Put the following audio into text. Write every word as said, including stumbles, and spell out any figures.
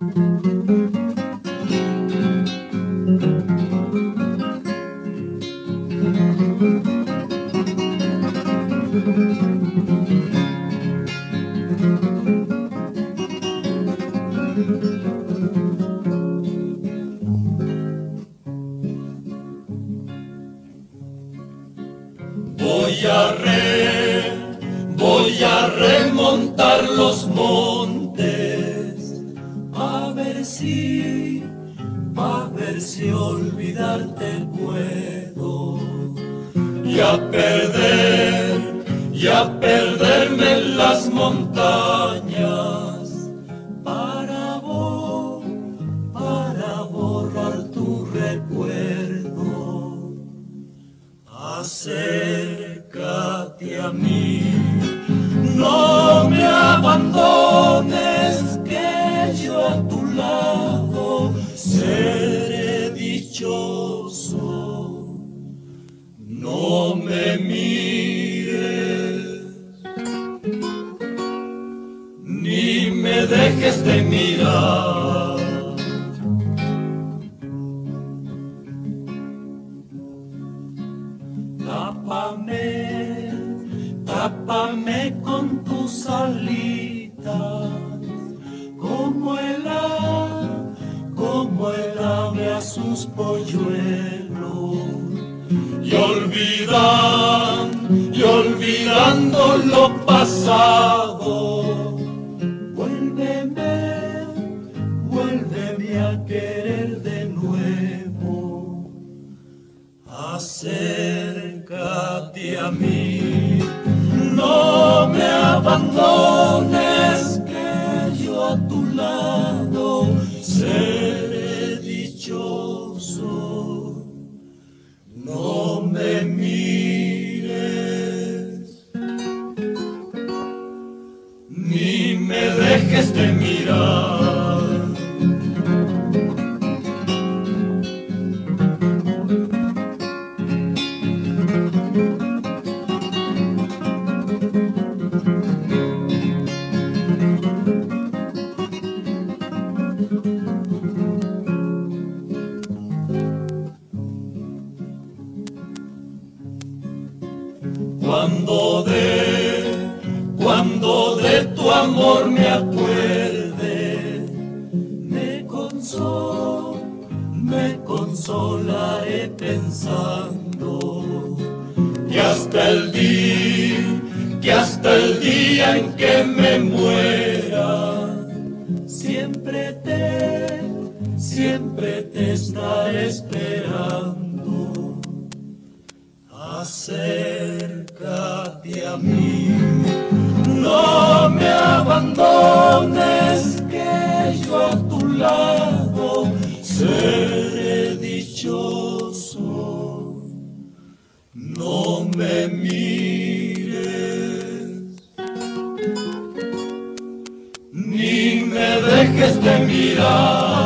Voy a re, voy a remontar los montes, a ver si, a ver si olvidarte puedo, y a perder, y a perderme en las montañas, para vos, para borrar tu recuerdo. Acércate a mí, no me abandones, que yo a tu lado seré dichoso. No me mires, ni me dejes de mirar. Tápame, tápame con tus alitas, como el ave, como el ave a sus polluelos, y olvidando, y olvidando lo pasado, vuélveme, vuélveme a querer de nuevo. Acércate a mí, no me abandones, que yo a tu lado seré dichoso. No me mires, ni me dejes de mirar. Cuando de, cuando de tu amor me acuerde, me consolo, me consolaré pensando que hasta el día, que hasta el día en que me muera, siempre te, siempre te estaré esperando. Acércate a mí, no me abandones, que yo a tu lado seré dichoso. No me mires, ni me dejes de mirar.